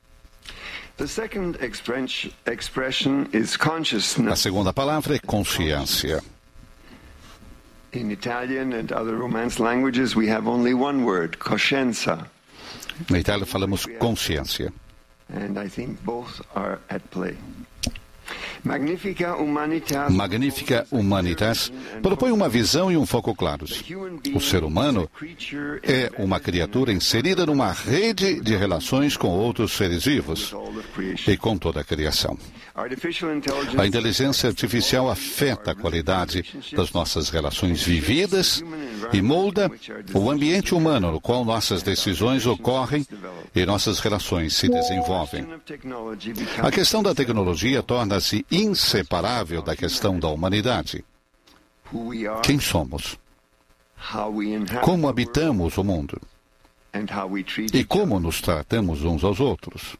A segunda palavra é consciência. In Italian and other Romance languages, we have only one word, coscienza. Na Itália falamos consciência. And I think both are at play. Magnifica Humanitas, Magnifica Humanitas propõe uma visão e um foco claros. O ser humano é uma criatura inserida numa rede de relações com outros seres vivos e com toda a criação. A inteligência artificial afeta a qualidade das nossas relações vividas e molda o ambiente humano no qual nossas decisões ocorrem e nossas relações se desenvolvem. A questão da tecnologia torna-se inseparável da questão da humanidade. Quem somos? Como habitamos o mundo? E como nos tratamos uns aos outros?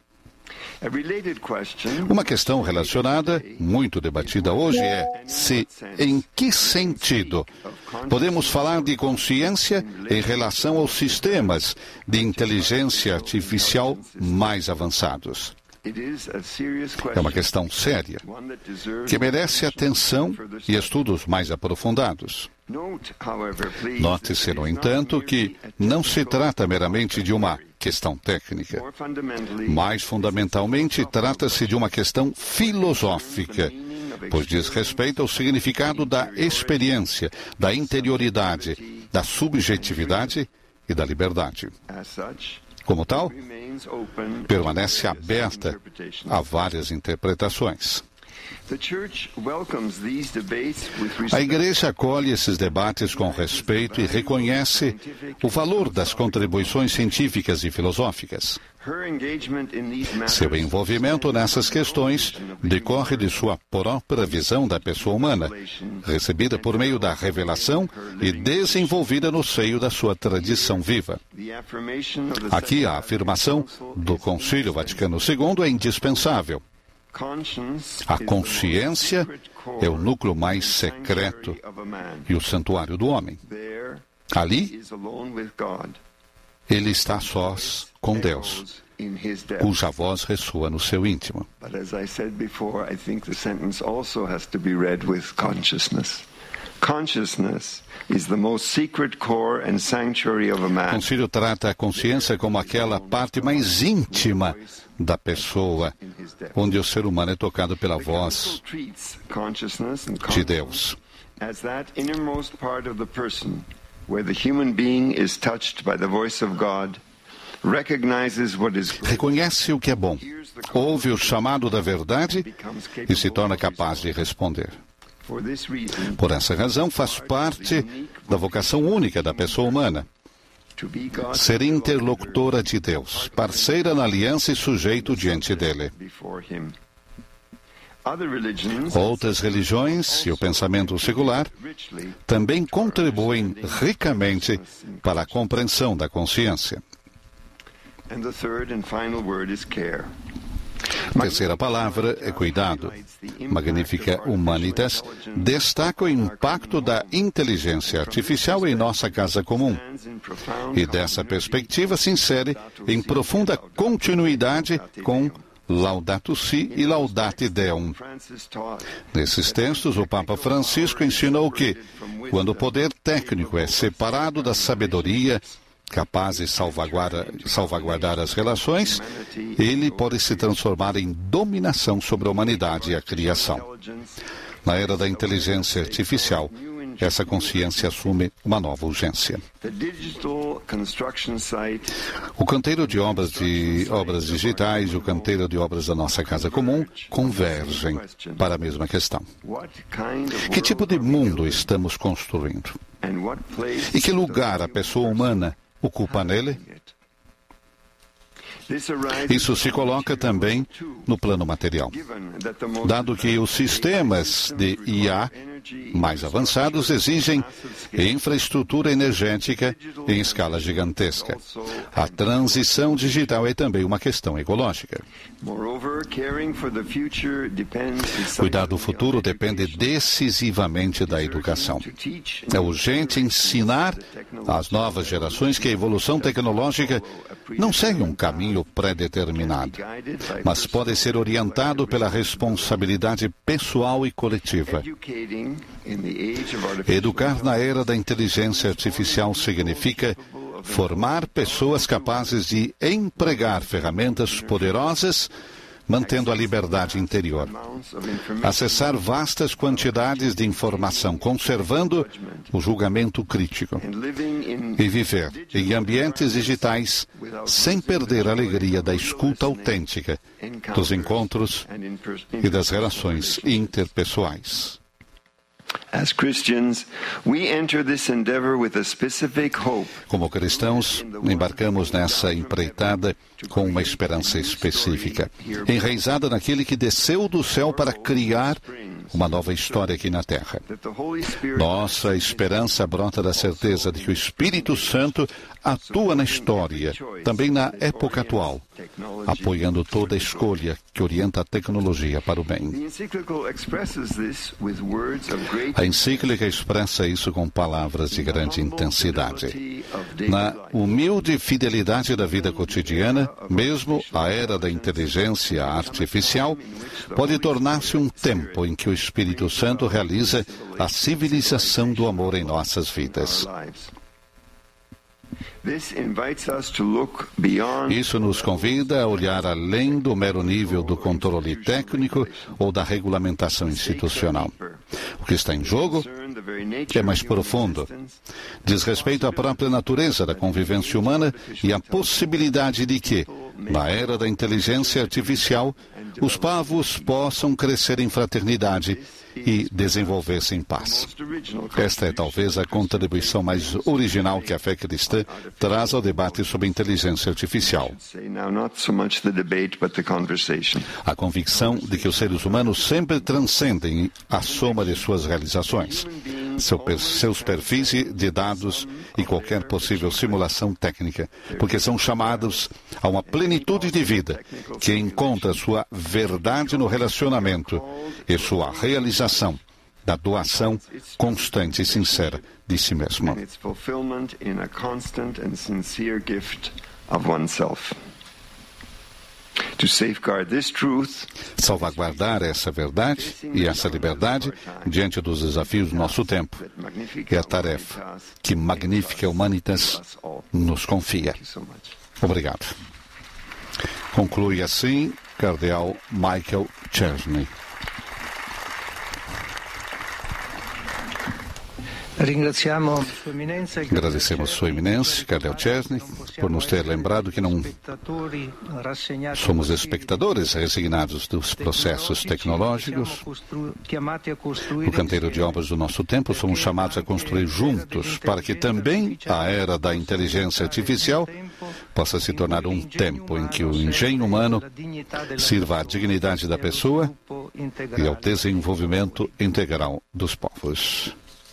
Uma questão relacionada, muito debatida hoje, é se, em que sentido, podemos falar de consciência em relação aos sistemas de inteligência artificial mais avançados. É uma questão séria, que merece atenção e estudos mais aprofundados. Note-se, no entanto, que não se trata meramente de uma questão técnica. Mais fundamentalmente, trata-se de uma questão filosófica, pois diz respeito ao significado da experiência, da interioridade, da subjetividade e da liberdade. Como tal, permanece aberta a várias interpretações. A Igreja acolhe esses debates com respeito e reconhece o valor das contribuições científicas e filosóficas. Seu envolvimento nessas questões decorre de sua própria visão da pessoa humana, recebida por meio da revelação e desenvolvida no seio da sua tradição viva. Aqui, a afirmação do Concílio Vaticano segundo é indispensável. A consciência é o núcleo mais secreto e o santuário do homem. Ali, ele está sós com Deus, cuja voz ressoa no seu íntimo. O Concílio trata a consciência como aquela parte mais íntima da pessoa, onde o ser humano é tocado pela voz de Deus. Reconhece o que é bom, ouve o chamado da verdade e se torna capaz de responder. Por essa razão, faz parte da vocação única da pessoa humana, ser interlocutora de Deus, parceira na aliança e sujeito diante dele. Outras religiões e o pensamento secular também contribuem ricamente para a compreensão da consciência. A terceira palavra é cuidado. Magnifica Humanitas destaca o impacto da inteligência artificial em nossa casa comum. E dessa perspectiva se insere em profunda continuidade com Laudato Si e Laudate Deum. Nesses textos, o Papa Francisco ensinou que, quando o poder técnico é separado da sabedoria, capaz de salvaguardar, salvaguardar as relações, ele pode se transformar em dominação sobre a humanidade e a criação. Na era da inteligência artificial, essa consciência assume uma nova urgência. O canteiro de obras, de obras digitais e o canteiro de obras da nossa casa comum convergem para a mesma questão. Que tipo de mundo estamos construindo? E que lugar a pessoa humana ocupa nele? Isso se coloca também no plano material, dado que os sistemas de I A mais avançados exigem infraestrutura energética em escala gigantesca. A transição digital é também uma questão ecológica. Cuidar do futuro depende decisivamente da educação. É urgente ensinar às novas gerações que a evolução tecnológica não segue um caminho pré-determinado, mas pode ser orientado pela responsabilidade pessoal e coletiva. Educar na era da inteligência artificial significa formar pessoas capazes de empregar ferramentas poderosas, mantendo a liberdade interior. Acessar vastas quantidades de informação, conservando o julgamento crítico. E viver em ambientes digitais sem perder a alegria da escuta autêntica, dos encontros e das relações interpessoais. Como cristãos, embarcamos nessa empreitada com uma esperança específica, enraizada naquele que desceu do céu para criar uma nova história aqui na Terra. Nossa esperança brota da certeza de que o Espírito Santo atua na história, também na época atual, apoiando toda a escolha que orienta a tecnologia para o bem. A encíclica expressa isso com palavras de grande intensidade. Na humilde fidelidade da vida cotidiana, mesmo a era da inteligência artificial pode tornar-se um tempo em que o Espírito Santo realiza a civilização do amor em nossas vidas. Isso nos convida a olhar além do mero nível do controle técnico ou da regulamentação institucional. O que está em jogo é mais profundo. Diz respeito à própria natureza da convivência humana e à possibilidade de que, na era da inteligência artificial, os povos possam crescer em fraternidade e desenvolver-se em paz. Esta é talvez a contribuição mais original que a fé cristã traz ao debate sobre inteligência artificial. A convicção de que os seres humanos sempre transcendem a soma de suas realizações, seu, seus perfis de dados e qualquer possível simulação técnica, porque são chamados a uma plenitude de vida que encontra sua verdade no relacionamento e sua realização da doação constante e sincera de si mesmo. Salvaguardar essa verdade e essa liberdade diante dos desafios do nosso tempo é a tarefa que Magnifica Humanitas nos confia. Obrigado. Conclui assim Cardeal Michael Czerny. Agradecemos Sua Eminência, Cardeal Czerny, por nos ter lembrado que não somos espectadores resignados dos processos tecnológicos. No canteiro de obras do nosso tempo, somos chamados a construir juntos para que também a era da inteligência artificial possa se tornar um tempo em que o engenho humano sirva à dignidade da pessoa e ao desenvolvimento integral dos povos.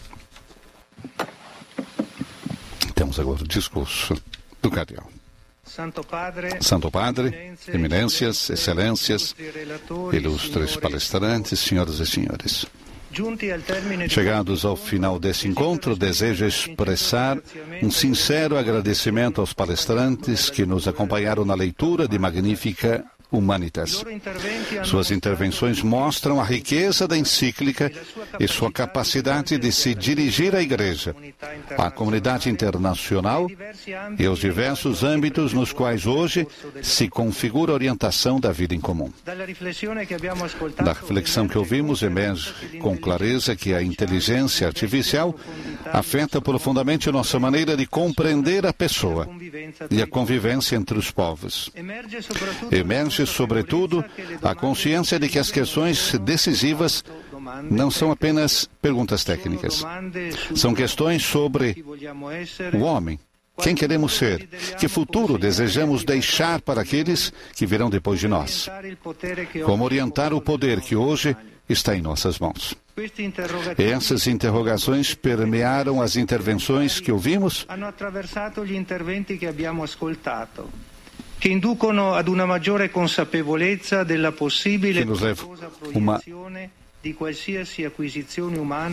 Temos agora o discurso do Cardeal. Santo Padre, Eminências, Excelências, ilustres palestrantes, senhoras e senhores. Chegados ao final desse encontro, desejo expressar um sincero agradecimento aos palestrantes que nos acompanharam na leitura de Magnifica Humanitas. Suas intervenções mostram a riqueza da encíclica e sua capacidade de se dirigir à Igreja, à comunidade internacional e aos diversos âmbitos nos quais hoje se configura a orientação da vida em comum. Da reflexão que ouvimos, emerge com clareza que a inteligência artificial afeta profundamente nossa maneira de compreender a pessoa e a convivência entre os povos. Emerge, sobretudo, a consciência de que as questões decisivas não são apenas perguntas técnicas. São questões sobre o homem, quem queremos ser, que futuro desejamos deixar para aqueles que virão depois de nós. Como orientar o poder que hoje está em nossas mãos. Essas interrogações permearam as intervenções que ouvimos, che inducono ad una maggiore consapevolezza della possibile que nos levam uma di qualsiasi acquisizione umana